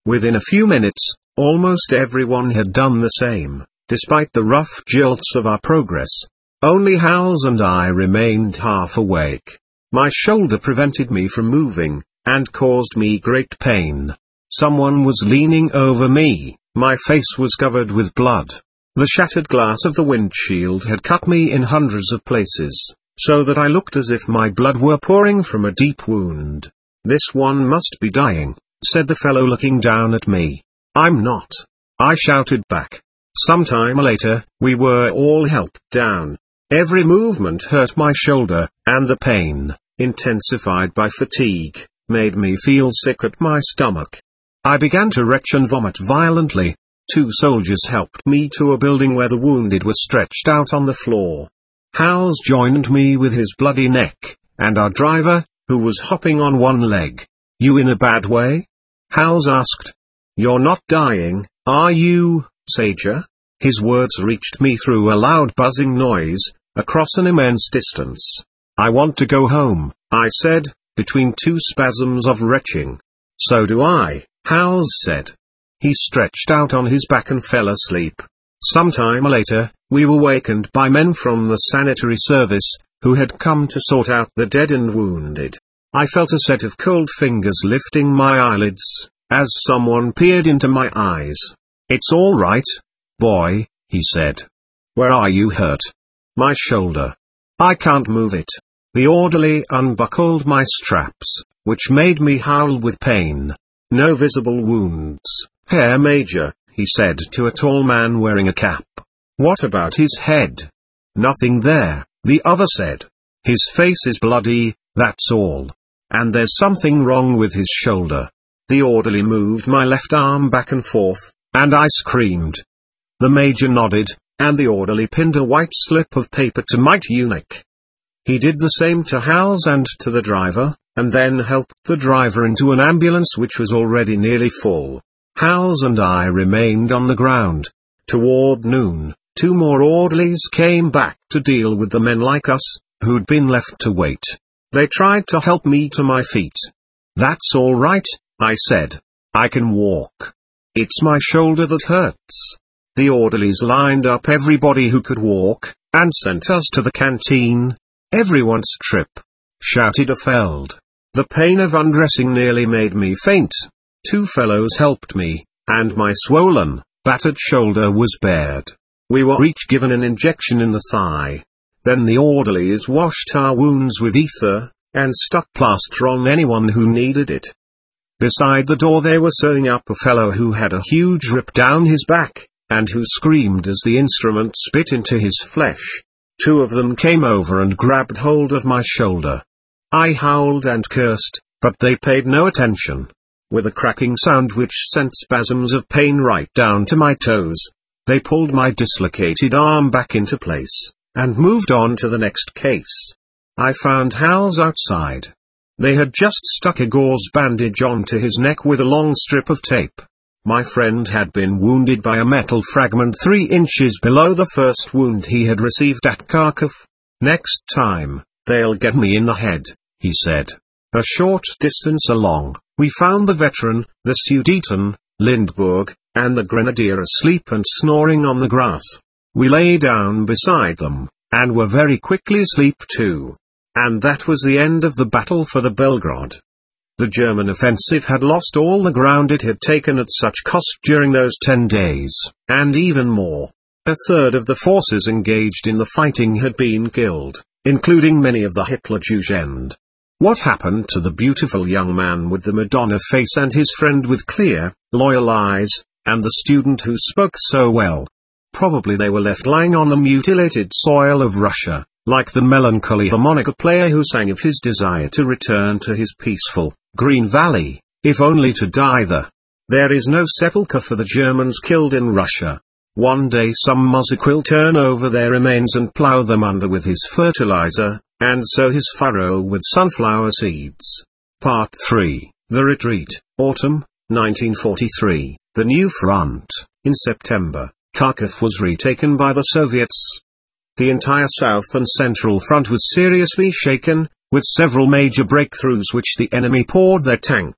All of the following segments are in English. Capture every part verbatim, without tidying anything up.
Within a few minutes, almost everyone had done the same, despite the rough jolts of our progress. Only Howells and I remained half awake. My shoulder prevented me from moving, and caused me great pain. Someone was leaning over me, my face was covered with blood. The shattered glass of the windshield had cut me in hundreds of places, so that I looked as if my blood were pouring from a deep wound. "This one must be dying," said the fellow looking down at me. "I'm not," I shouted back. Sometime later, we were all helped down. Every movement hurt my shoulder, and the pain, intensified by fatigue, made me feel sick at my stomach. I began to retch and vomit violently. Two soldiers helped me to a building where the wounded were stretched out on the floor. Howells joined me with his bloody neck, and our driver, who was hopping on one leg. "You in a bad way?" Howells asked. "You're not dying, are you, Sager?" His words reached me through a loud buzzing noise, across an immense distance. "I want to go home," I said, between two spasms of retching. "So do I," Howells said. He stretched out on his back and fell asleep. Sometime later, we were wakened by men from the sanitary service, who had come to sort out the dead and wounded. I felt a set of cold fingers lifting my eyelids, as someone peered into my eyes. "It's all right, boy," he said. "Where are you hurt?" "My shoulder. I can't move it." The orderly unbuckled my straps, which made me howl with pain. "No visible wounds, Herr Major," he said to a tall man wearing a cap. "What about his head?" "Nothing there," the other said. "His face is bloody, that's all. And there's something wrong with his shoulder." The orderly moved my left arm back and forth, and I screamed. The major nodded, and the orderly pinned a white slip of paper to my tunic. He did the same to Howells and to the driver, and then helped the driver into an ambulance which was already nearly full. Howells and I remained on the ground. Toward noon, two more orderlies came back to deal with the men like us, who'd been left to wait. They tried to help me to my feet. "That's all right," I said. "I can walk. It's my shoulder that hurts." The orderlies lined up everybody who could walk, and sent us to the canteen. "Everyone's trip," shouted a Feld. The pain of undressing nearly made me faint. Two fellows helped me, and my swollen, battered shoulder was bared. We were each given an injection in the thigh. Then the orderlies washed our wounds with ether, and stuck plaster on anyone who needed it. Beside the door they were sewing up a fellow who had a huge rip down his back, and who screamed as the instrument spit into his flesh. Two of them came over and grabbed hold of my shoulder. I howled and cursed, but they paid no attention. With a cracking sound which sent spasms of pain right down to my toes, they pulled my dislocated arm back into place, and moved on to the next case. I found Howells outside. They had just stuck a gauze bandage onto his neck with a long strip of tape. My friend had been wounded by a metal fragment three inches below the first wound he had received at Kharkov. "Next time, they'll get me in the head," he said. A short distance along, we found the veteran, the Sudeten, Lindbergh, and the grenadier asleep and snoring on the grass. We lay down beside them, and were very quickly asleep too. And that was the end of the battle for the Belgrade. The German offensive had lost all the ground it had taken at such cost during those ten days, and even more. A third of the forces engaged in the fighting had been killed, including many of the Hitlerjugend. What happened to the beautiful young man with the Madonna face and his friend with clear, loyal eyes, and the student who spoke so well? Probably they were left lying on the mutilated soil of Russia, like the melancholy harmonica player who sang of his desire to return to his peaceful, green valley, if only to die there. There is no sepulchre for the Germans killed in Russia. One day some Mossack will turn over their remains and plow them under with his fertilizer, and sow his furrow with sunflower seeds. Part three, The Retreat, Autumn, nineteen forty-three, The New Front. In September, Kharkov was retaken by the Soviets. The entire South and Central Front was seriously shaken, with several major breakthroughs which the enemy poured their tanks,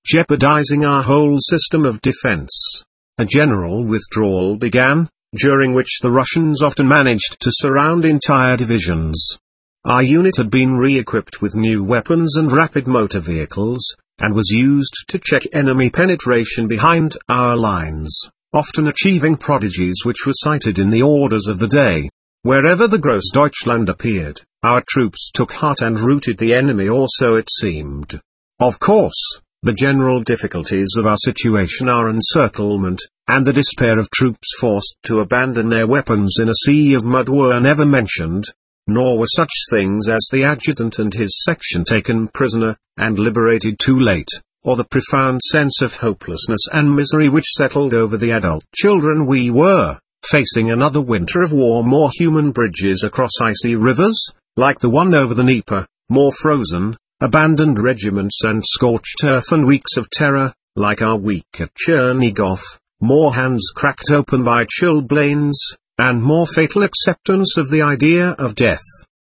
jeopardizing our whole system of defense. A general withdrawal began, during which the Russians often managed to surround entire divisions. Our unit had been re-equipped with new weapons and rapid motor vehicles, and was used to check enemy penetration behind our lines, often achieving prodigies which were cited in the orders of the day. Wherever the Grossdeutschland appeared, our troops took heart and routed the enemy, or so it seemed. Of course, the general difficulties of our situation are encirclement, and the despair of troops forced to abandon their weapons in a sea of mud were never mentioned, nor were such things as the adjutant and his section taken prisoner, and liberated too late, or the profound sense of hopelessness and misery which settled over the adult children we were, facing another winter of war. More human bridges across icy rivers, like the one over the Dnieper, more frozen, abandoned regiments and scorched earth, and weeks of terror, like our week at Chernigov, more hands cracked open by chilblains, and more fatal acceptance of the idea of death.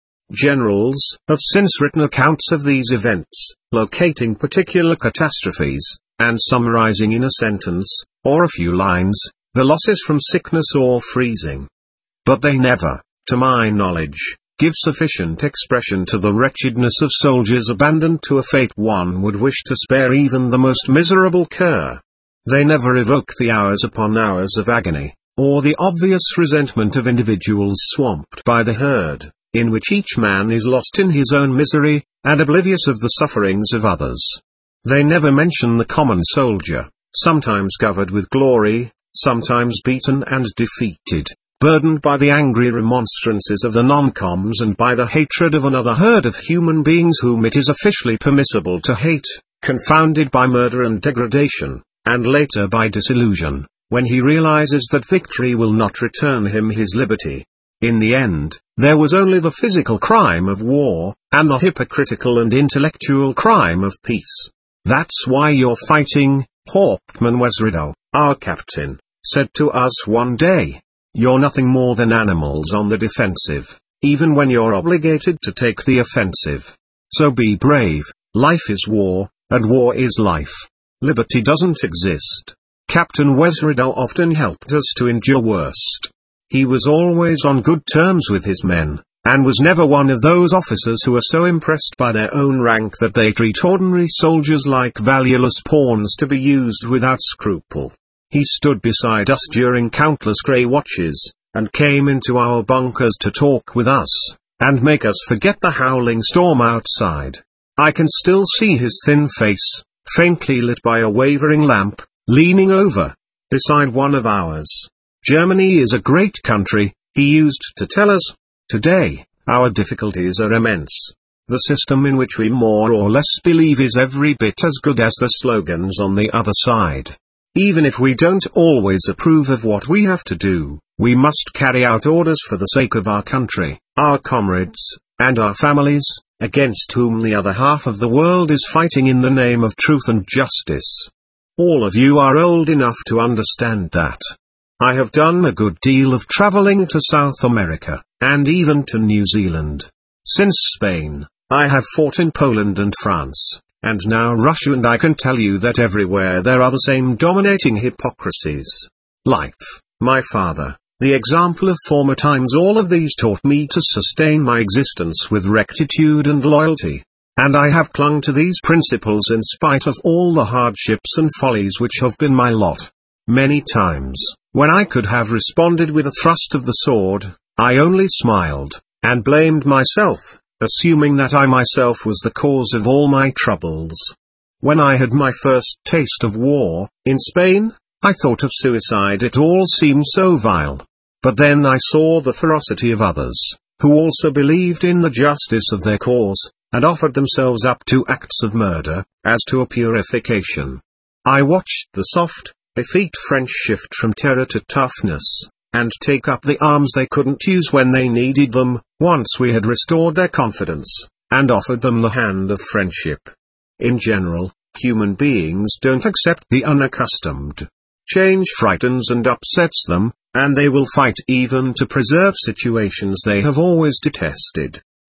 Generals have since written accounts of these events, locating particular catastrophes, and summarizing in a sentence, or a few lines, the losses from sickness or freezing. But they never, to my knowledge, give sufficient expression to the wretchedness of soldiers abandoned to a fate one would wish to spare even the most miserable cur. They never evoke the hours upon hours of agony, or the obvious resentment of individuals swamped by the herd, in which each man is lost in his own misery, and oblivious of the sufferings of others. They never mention the common soldier, sometimes covered with glory, sometimes beaten and defeated, burdened by the angry remonstrances of the non-coms and by the hatred of another herd of human beings whom it is officially permissible to hate, confounded by murder and degradation, and later by disillusion, when he realizes that victory will not return him his liberty. In the end, there was only the physical crime of war, and the hypocritical and intellectual crime of peace. That's why you're fighting, Hauptmann Wesridow, our captain, said to us one day. You're nothing more than animals on the defensive, even when you're obligated to take the offensive. So be brave, life is war, and war is life. Liberty doesn't exist. Captain Wesridow often helped us to endure worst. He was always on good terms with his men, and was never one of those officers who are so impressed by their own rank that they treat ordinary soldiers like valueless pawns to be used without scruple. He stood beside us during countless grey watches, and came into our bunkers to talk with us, and make us forget the howling storm outside. I can still see his thin face, faintly lit by a wavering lamp, leaning over, beside one of ours. Germany is a great country, he used to tell us. Today, our difficulties are immense. The system in which we more or less believe is every bit as good as the slogans on the other side. Even if we don't always approve of what we have to do, we must carry out orders for the sake of our country, our comrades, and our families, against whom the other half of the world is fighting in the name of truth and justice. All of you are old enough to understand that. I have done a good deal of traveling to South America, and even to New Zealand. Since Spain, I have fought in Poland and France, and now Russia, and I can tell you that everywhere there are the same dominating hypocrisies. Life, my father, the example of former times, all of these taught me to sustain my existence with rectitude and loyalty. And I have clung to these principles in spite of all the hardships and follies which have been my lot. Many times, when I could have responded with a thrust of the sword, I only smiled, and blamed myself, assuming that I myself was the cause of all my troubles. When I had my first taste of war, in Spain, I thought of suicide. It all seemed so vile. But then I saw the ferocity of others, who also believed in the justice of their cause, and offered themselves up to acts of murder, as to a purification. I watched the soft, effete French shift from terror to toughness, and take up the arms they couldn't use when they needed them, once we had restored their confidence, and offered them the hand of friendship. In general, human beings don't accept the unaccustomed. Change frightens and upsets them, and they will fight even to preserve situations they have always detested.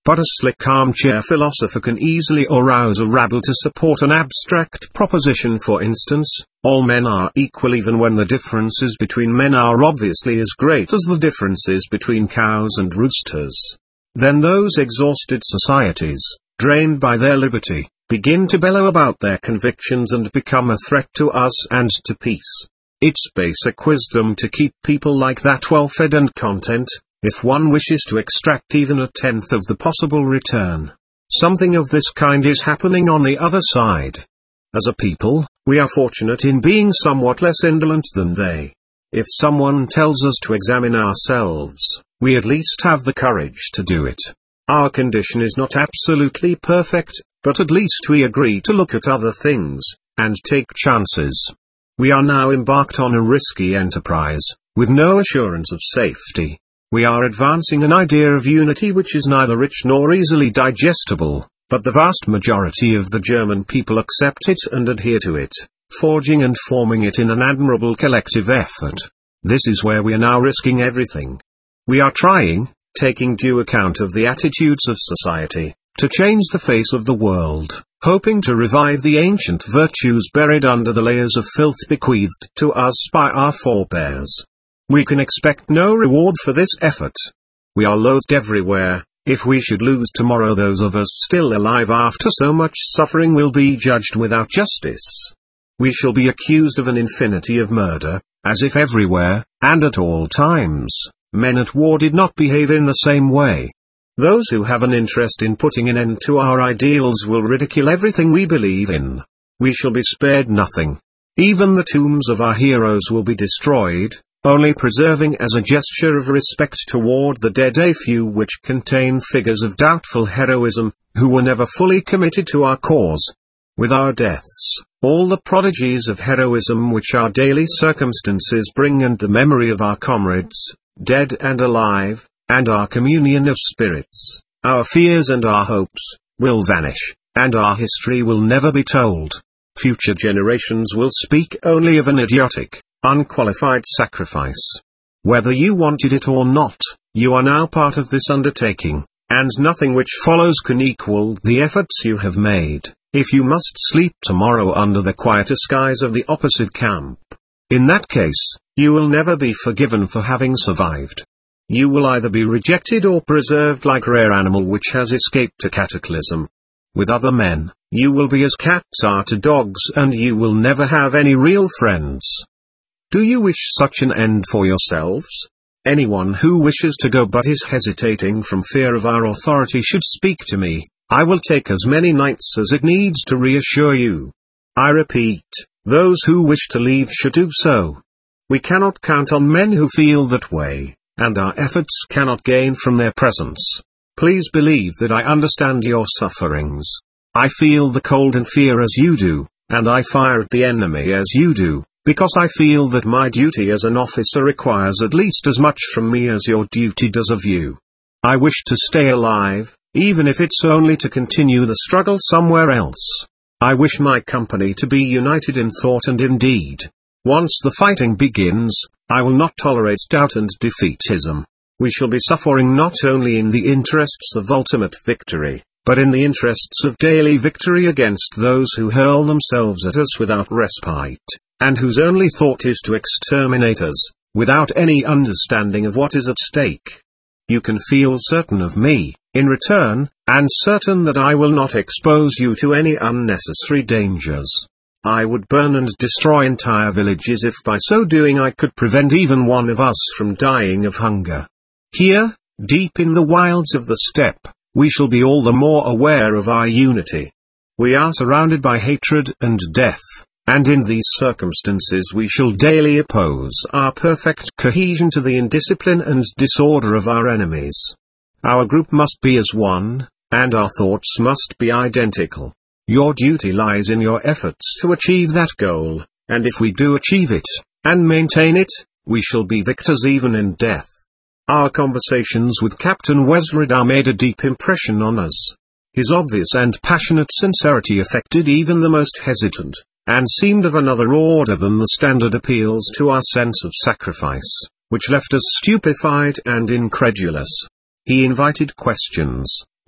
but a slick armchair philosopher can easily arouse a rabble to support an abstract proposition. For instance, all men are equal even when the differences between men are obviously as great as the differences between cows and roosters. Then those exhausted societies, drained by their liberty, begin to bellow about their convictions and become a threat to us and to peace. It's basic wisdom to keep people like that well fed and content, if one wishes to extract even a tenth of the possible return. Something of this kind is happening on the other side. As a people, we are fortunate in being somewhat less indolent than they. If someone tells us to examine ourselves, we at least have the courage to do it. Our condition is not absolutely perfect, but at least we agree to look at other things, and take chances. We are now embarked on a risky enterprise, with no assurance of safety. We are advancing an idea of unity which is neither rich nor easily digestible, but the vast majority of the German people accept it and adhere to it, forging and forming it in an admirable collective effort. This is where we are now risking everything. We are trying, taking due account of the attitudes of society, to change the face of the world, hoping to revive the ancient virtues buried under the layers of filth bequeathed to us by our forebears. We can expect no reward for this effort. We are loathed everywhere. If we should lose tomorrow, those of us still alive after so much suffering will be judged without justice. We shall be accused of an infinity of murder, as if everywhere, and at all times, men at war did not behave in the same way. Those who have an interest in putting an end to our ideals will ridicule everything we believe in. We shall be spared nothing. Even the tombs of our heroes will be destroyed, only preserving as a gesture of respect toward the dead a few which contain figures of doubtful heroism, who were never fully committed to our cause. With our deaths, all the prodigies of heroism which our daily circumstances bring and the memory of our comrades, dead and alive, and our communion of spirits, our fears and our hopes, will vanish, and our history will never be told. Future generations will speak only of an idiotic, unqualified sacrifice. Whether you wanted it or not, you are now part of this undertaking, and nothing which follows can equal the efforts you have made. If you must sleep tomorrow under the quieter skies of the opposite camp, in that case, you will never be forgiven for having survived. You will either be rejected or preserved like a rare animal which has escaped a cataclysm. With other men, you will be as cats are to dogs, and you will never have any real friends. Do you wish such an end for yourselves? Anyone who wishes to go but is hesitating from fear of our authority should speak to me. I will take as many nights as it needs to reassure you. I repeat, those who wish to leave should do so. We cannot count on men who feel that way, and our efforts cannot gain from their presence. Please believe that I understand your sufferings. I feel the cold and fear as you do, and I fire at the enemy as you do, because I feel that my duty as an officer requires at least as much from me as your duty does of you. I wish to stay alive, even if it's only to continue the struggle somewhere else. I wish my company to be united in thought and in deed. Once the fighting begins, I will not tolerate doubt and defeatism. We shall be suffering not only in the interests of ultimate victory, but in the interests of daily victory against those who hurl themselves at us without respite, and whose only thought is to exterminate us, without any understanding of what is at stake. You can feel certain of me, in return, and certain that I will not expose you to any unnecessary dangers. I would burn and destroy entire villages if by so doing I could prevent even one of us from dying of hunger. Here, deep in the wilds of the steppe, we shall be all the more aware of our unity. We are surrounded by hatred and death, and in these circumstances we shall daily oppose our perfect cohesion to the indiscipline and disorder of our enemies. Our group must be as one, and our thoughts must be identical. Your duty lies in your efforts to achieve that goal, and if we do achieve it, and maintain it, we shall be victors even in death. Our conversations with Captain Wesredar made a deep impression on us. His obvious and passionate sincerity affected even the most hesitant, and seemed of another order than the standard appeals to our sense of sacrifice, which left us stupefied and incredulous. He invited questions,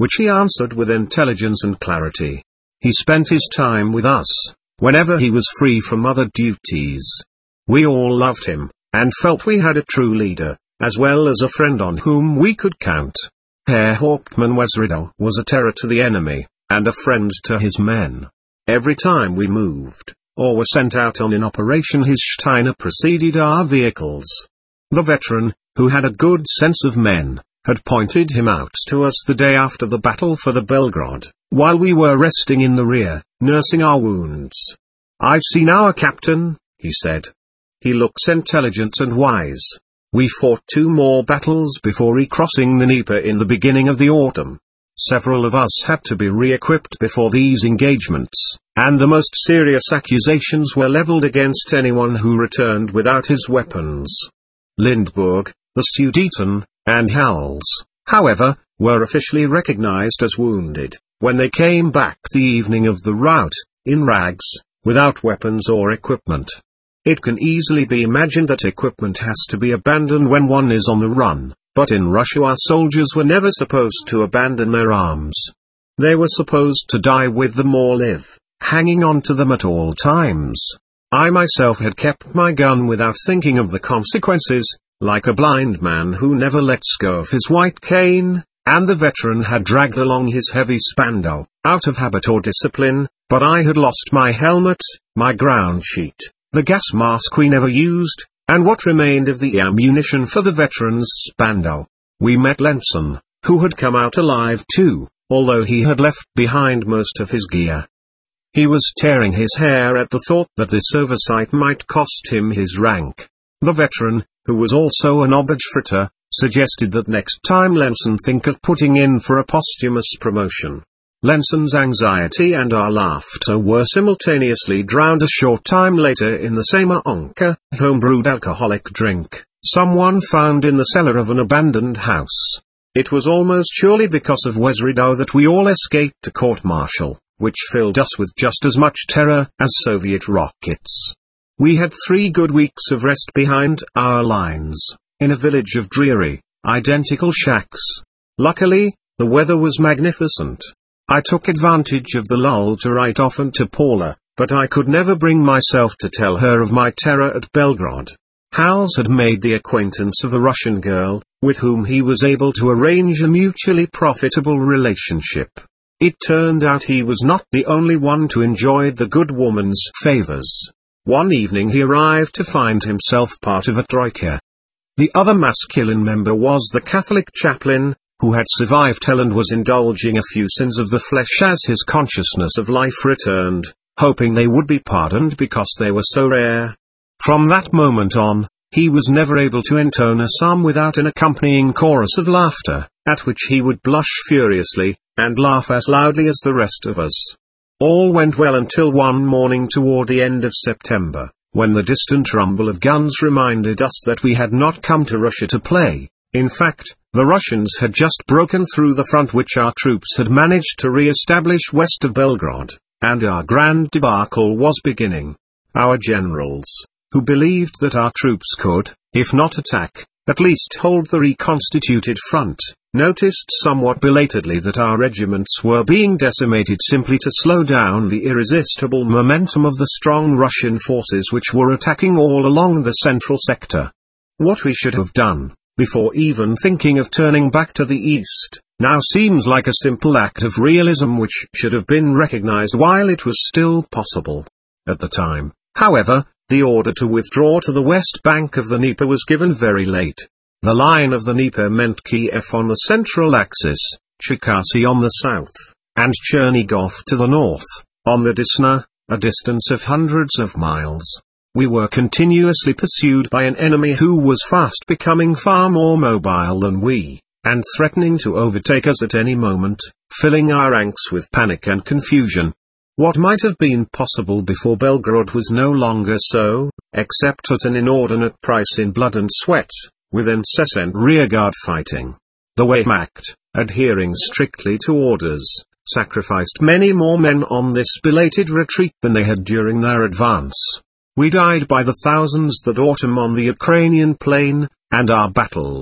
which he answered with intelligence and clarity. He spent his time with us, whenever he was free from other duties. We all loved him, and felt we had a true leader, as well as a friend on whom we could count. Herr Hauptmann Wesridow was a terror to the enemy, and a friend to his men. Every time we moved, or were sent out on an operation, his Steiner preceded our vehicles. The veteran, who had a good sense of men, had pointed him out to us the day after the battle for the Belgrade, while we were resting in the rear, nursing our wounds. "I've seen our captain," he said. "He looks intelligent and wise." We fought two more battles before recrossing the Dnieper in the beginning of the autumn. Several of us had to be re-equipped before these engagements, and the most serious accusations were leveled against anyone who returned without his weapons. Lindbergh, the Sudeten, and Hals, however, were officially recognized as wounded, when they came back the evening of the rout, in rags, without weapons or equipment. It can easily be imagined that equipment has to be abandoned when one is on the run, but in Russia our soldiers were never supposed to abandon their arms. They were supposed to die with them or live, hanging on to them at all times. I myself had kept my gun without thinking of the consequences, like a blind man who never lets go of his white cane, and the veteran had dragged along his heavy Spandau, out of habit or discipline, but I had lost my helmet, my ground sheet, the gas mask we never used, and what remained of the ammunition for the veteran's Spandau. We met Lenson, who had come out alive too, although he had left behind most of his gear. He was tearing his hair at the thought that this oversight might cost him his rank. The veteran, who was also an Oberstfritter, suggested that next time Lenson think of putting in for a posthumous promotion. Lenson's anxiety and our laughter were simultaneously drowned a short time later in the same Onka, home-brewed alcoholic drink, someone found in the cellar of an abandoned house. It was almost surely because of Wesridow that we all escaped a court-martial, which filled us with just as much terror as Soviet rockets. We had three good weeks of rest behind our lines, in a village of dreary, identical shacks. Luckily, the weather was magnificent. I took advantage of the lull to write often to Paula, but I could never bring myself to tell her of my terror at Belgrade. Hals had made the acquaintance of a Russian girl, with whom he was able to arrange a mutually profitable relationship. It turned out he was not the only one to enjoy the good woman's favors. One evening he arrived to find himself part of a troika. The other masculine member was the Catholic chaplain, who had survived hell and was indulging a few sins of the flesh as his consciousness of life returned, hoping they would be pardoned because they were so rare. From that moment on, he was never able to intone a psalm without an accompanying chorus of laughter, at which he would blush furiously, and laugh as loudly as the rest of us. All went well until one morning toward the end of September, when the distant rumble of guns reminded us that we had not come to Russia to play. In fact, the Russians had just broken through the front which our troops had managed to re-establish west of Belgrade, and our grand debacle was beginning. Our generals, who believed that our troops could, if not attack, at least hold the reconstituted front, noticed somewhat belatedly that our regiments were being decimated simply to slow down the irresistible momentum of the strong Russian forces which were attacking all along the central sector. What we should have done, before even thinking of turning back to the east, now seems like a simple act of realism which should have been recognized while it was still possible. At the time, however, the order to withdraw to the west bank of the Dnieper was given very late. The line of the Dnieper meant Kiev on the central axis, Cherkasy on the south, and Chernigov to the north, on the Desna, a distance of hundreds of miles. We were continuously pursued by an enemy who was fast becoming far more mobile than we, and threatening to overtake us at any moment, filling our ranks with panic and confusion. What might have been possible before Belgrade was no longer so, except at an inordinate price in blood and sweat, with incessant rearguard fighting. The Wehrmacht, adhering strictly to orders, sacrificed many more men on this belated retreat than they had during their advance. We died by the thousands that autumn on the Ukrainian plain, and our battles,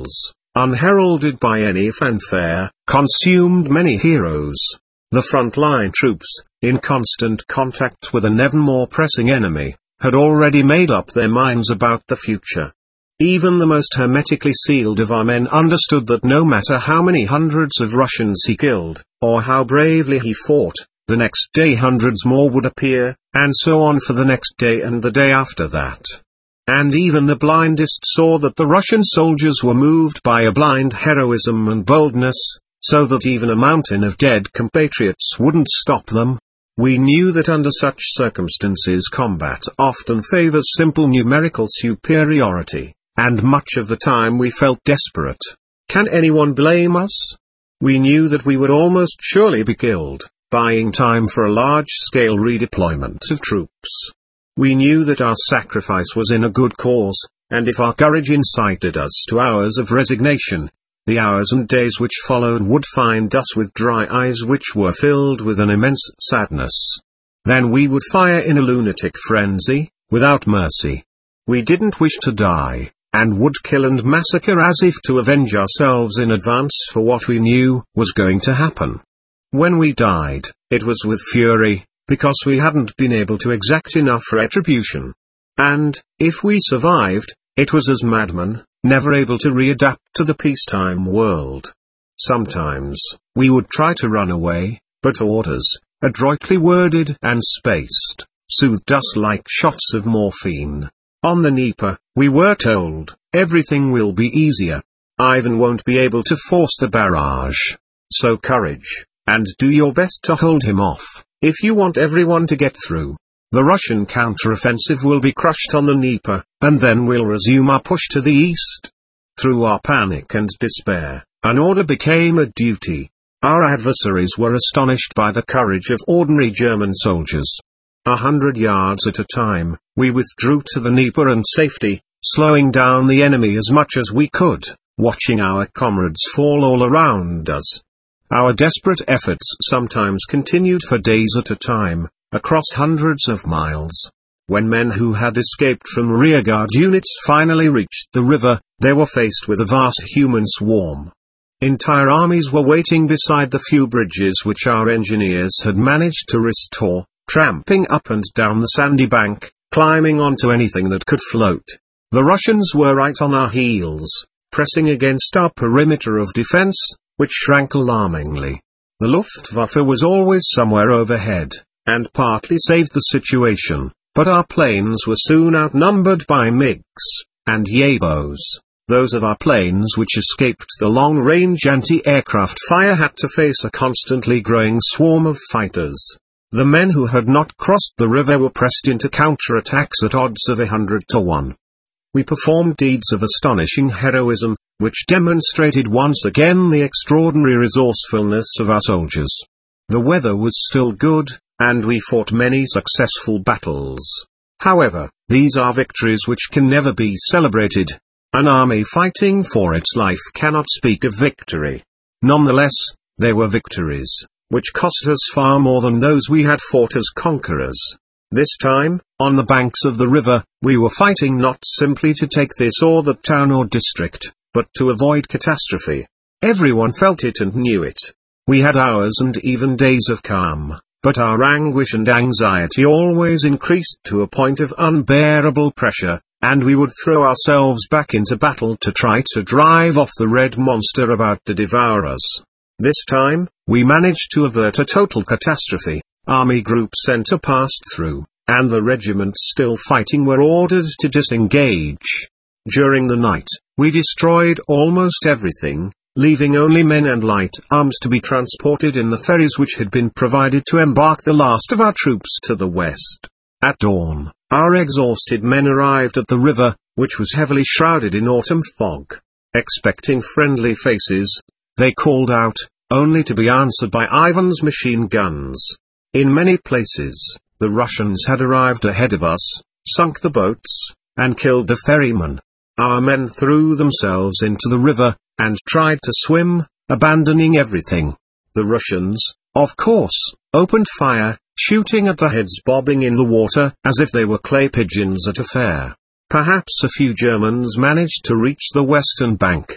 unheralded by any fanfare, consumed many heroes. The front-line troops, in constant contact with an ever more pressing enemy, had already made up their minds about the future. Even the most hermetically sealed of our men understood that no matter how many hundreds of Russians he killed, or how bravely he fought, the next day hundreds more would appear, and so on for the next day and the day after that. And even the blindest saw that the Russian soldiers were moved by a blind heroism and boldness, so that even a mountain of dead compatriots wouldn't stop them. We knew that under such circumstances combat often favors simple numerical superiority, and much of the time we felt desperate. Can anyone blame us? We knew that we would almost surely be killed, buying time for a large-scale redeployment of troops. We knew that our sacrifice was in a good cause, and if our courage incited us to hours of resignation, the hours and days which followed would find us with dry eyes which were filled with an immense sadness. Then we would fire in a lunatic frenzy, without mercy. We didn't wish to die, and would kill and massacre as if to avenge ourselves in advance for what we knew was going to happen. When we died, it was with fury, because we hadn't been able to exact enough retribution. And, if we survived, it was as madmen, never able to readapt to the peacetime world. Sometimes, we would try to run away, but orders, adroitly worded and spaced, soothed us like shots of morphine. On the Dnieper, we were told, everything will be easier. Ivan won't be able to force the barrage. So courage, and do your best to hold him off, if you want everyone to get through. The Russian counteroffensive will be crushed on the Dnieper, and then we'll resume our push to the east. Through our panic and despair, an order became a duty. Our adversaries were astonished by the courage of ordinary German soldiers. A hundred yards at a time, we withdrew to the Dnieper and safety, slowing down the enemy as much as we could, watching our comrades fall all around us. Our desperate efforts sometimes continued for days at a time, across hundreds of miles. When men who had escaped from rearguard units finally reached the river, they were faced with a vast human swarm. Entire armies were waiting beside the few bridges which our engineers had managed to restore, tramping up and down the sandy bank, climbing onto anything that could float. The Russians were right on our heels, pressing against our perimeter of defense, which shrank alarmingly. The Luftwaffe was always somewhere overhead, and partly saved the situation, but our planes were soon outnumbered by MiGs and Yabos. Those of our planes which escaped the long-range anti-aircraft fire had to face a constantly growing swarm of fighters. The men who had not crossed the river were pressed into counterattacks at odds of a hundred to one. We performed deeds of astonishing heroism, which demonstrated once again the extraordinary resourcefulness of our soldiers. The weather was still good, and we fought many successful battles. However, these are victories which can never be celebrated. An army fighting for its life cannot speak of victory. Nonetheless, they were victories, which cost us far more than those we had fought as conquerors. This time, on the banks of the river, we were fighting not simply to take this or that town or district, but to avoid catastrophe. Everyone felt it and knew it. We had hours and even days of calm, but our anguish and anxiety always increased to a point of unbearable pressure, and we would throw ourselves back into battle to try to drive off the red monster about to devour us. This time, we managed to avert a total catastrophe. Army Group Center passed through, and the regiments still fighting were ordered to disengage. During the night, we destroyed almost everything, leaving only men and light arms to be transported in the ferries which had been provided to embark the last of our troops to the west. At dawn, our exhausted men arrived at the river, which was heavily shrouded in autumn fog. Expecting friendly faces, they called out, only to be answered by Ivan's machine guns. In many places, the Russians had arrived ahead of us, sunk the boats, and killed the ferrymen. Our men threw themselves into the river, and tried to swim, abandoning everything. The Russians, of course, opened fire, shooting at the heads bobbing in the water as if they were clay pigeons at a fair. Perhaps a few Germans managed to reach the western bank.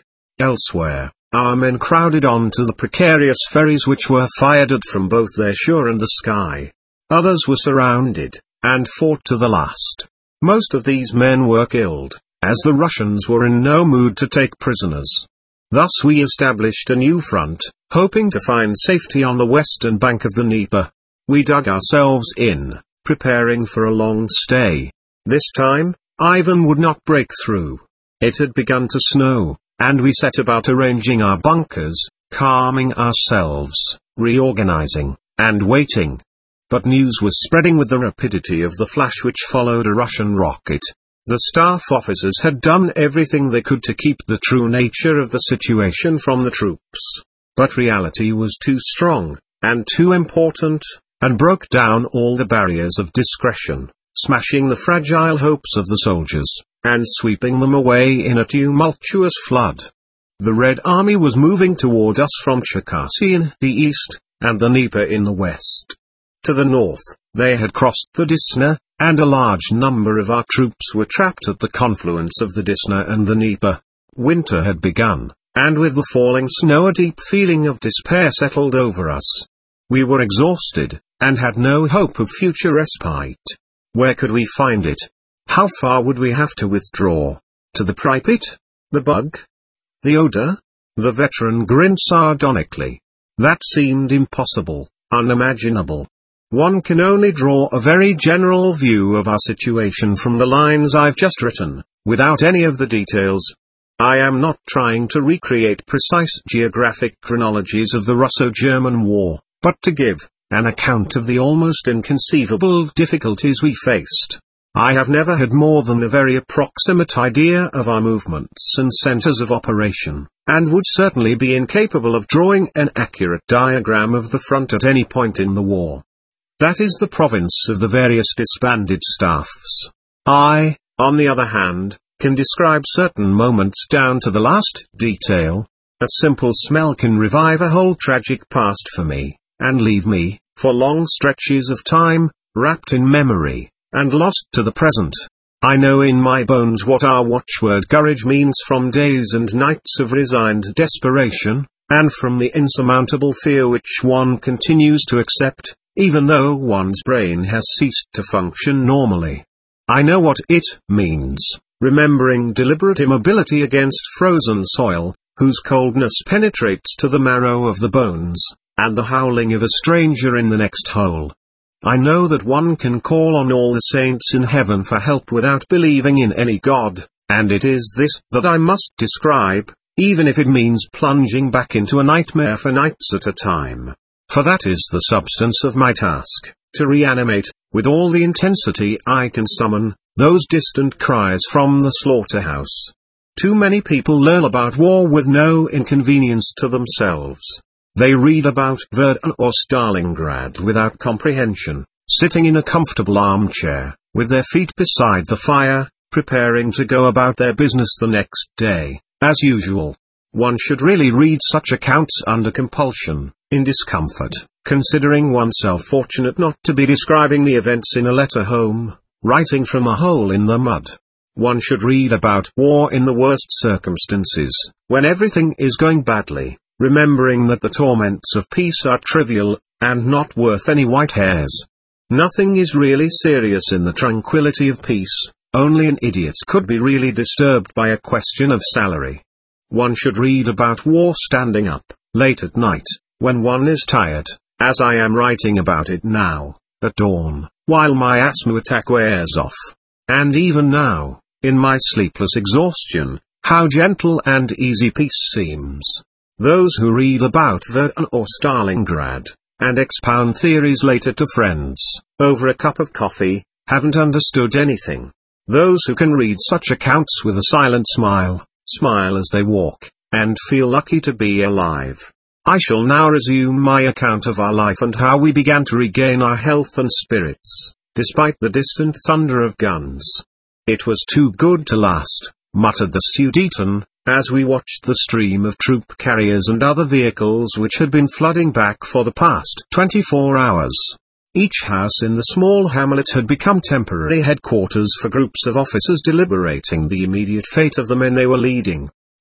Elsewhere, our men crowded onto the precarious ferries which were fired at from both their shore and the sky. Others were surrounded, and fought to the last. Most of these men were killed, as the Russians were in no mood to take prisoners. Thus we established a new front, hoping to find safety on the western bank of the Dnieper. We dug ourselves in, preparing for a long stay. This time, Ivan would not break through. It had begun to snow, and we set about arranging our bunkers, calming ourselves, reorganizing, and waiting. But news was spreading with the rapidity of the flash which followed a Russian rocket. The staff officers had done everything they could to keep the true nature of the situation from the troops. But reality was too strong, and too important, and broke down all the barriers of discretion, smashing the fragile hopes of the soldiers, and sweeping them away in a tumultuous flood. The Red Army was moving toward us from Cherkasy in the east, and the Dnieper in the west. To the north, they had crossed the Desna, and a large number of our troops were trapped at the confluence of the Desna and the Dnieper. Winter had begun, and with the falling snow a deep feeling of despair settled over us. We were exhausted, and had no hope of future respite. Where could we find it? How far would we have to withdraw? To the Pripyat? The Bug? The Oder? The veteran grinned sardonically. That seemed impossible, unimaginable. One can only draw a very general view of our situation from the lines I've just written, without any of the details. I am not trying to recreate precise geographic chronologies of the Russo-German War, but to give an account of the almost inconceivable difficulties we faced. I have never had more than a very approximate idea of our movements and centers of operation, and would certainly be incapable of drawing an accurate diagram of the front at any point in the war. That is the province of the various disbanded staffs. I, on the other hand, can describe certain moments down to the last detail. A simple smell can revive a whole tragic past for me, and leave me, for long stretches of time, wrapped in memory, and lost to the present. I know in my bones what our watchword courage means from days and nights of resigned desperation, and from the insurmountable fear which one continues to accept, even though one's brain has ceased to function normally. I know what it means, remembering deliberate immobility against frozen soil, whose coldness penetrates to the marrow of the bones, and the howling of a stranger in the next hole. I know that one can call on all the saints in heaven for help without believing in any God, and it is this that I must describe, even if it means plunging back into a nightmare for nights at a time. For that is the substance of my task, to reanimate, with all the intensity I can summon, those distant cries from the slaughterhouse. Too many people learn about war with no inconvenience to themselves. They read about Verdun or Stalingrad without comprehension, sitting in a comfortable armchair, with their feet beside the fire, preparing to go about their business the next day, as usual. One should really read such accounts under compulsion, in discomfort, considering oneself fortunate not to be describing the events in a letter home, writing from a hole in the mud. One should read about war in the worst circumstances, when everything is going badly, remembering that the torments of peace are trivial, and not worth any white hairs. Nothing is really serious in the tranquility of peace, only an idiot could be really disturbed by a question of salary. One should read about war standing up, late at night, when one is tired, as I am writing about it now, at dawn, while my asthma attack wears off. And even now, in my sleepless exhaustion, how gentle and easy peace seems. Those who read about Verdun or Stalingrad, and expound theories later to friends, over a cup of coffee, haven't understood anything. Those who can read such accounts with a silent smile, smile as they walk, and feel lucky to be alive. I shall now resume my account of our life and how we began to regain our health and spirits, despite the distant thunder of guns. It was too good to last, muttered the Sudeten, as we watched the stream of troop carriers and other vehicles which had been flooding back for the past twenty-four hours. Each house in the small hamlet had become temporary headquarters for groups of officers deliberating the immediate fate of the men they were leading.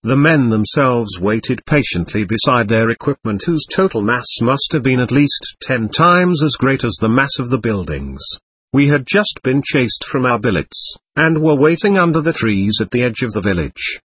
The men themselves waited patiently beside their equipment, whose total mass must have been at least ten times as great as the mass of the buildings. We had just been chased from our billets, and were waiting under the trees at the edge of the village.